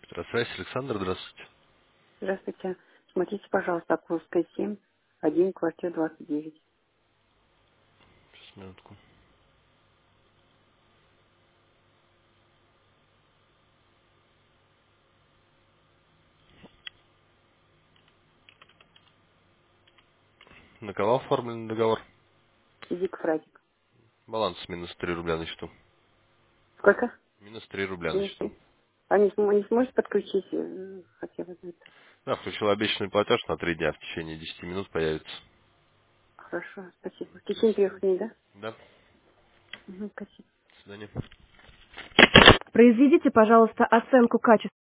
Здравствуйте, Александр, здравствуйте. Здравствуйте. Смотрите, пожалуйста, Окуловская 7, 1, квартира 29. Сейчас, минутку. На кого оформлен договор? Иди к Фрадик. Баланс минус 3 рубля на счету. Сколько? Минус 3 рубля на Минус счету. 3. А не сможете подключить? Хотела знать. Да, включил обещанный платеж на 3 дня. В течение 10 минут появится. Хорошо, спасибо. В До течение 3 свидания. дней, да? Да, Угу, спасибо. до свидания. Произведите, пожалуйста, оценку качества.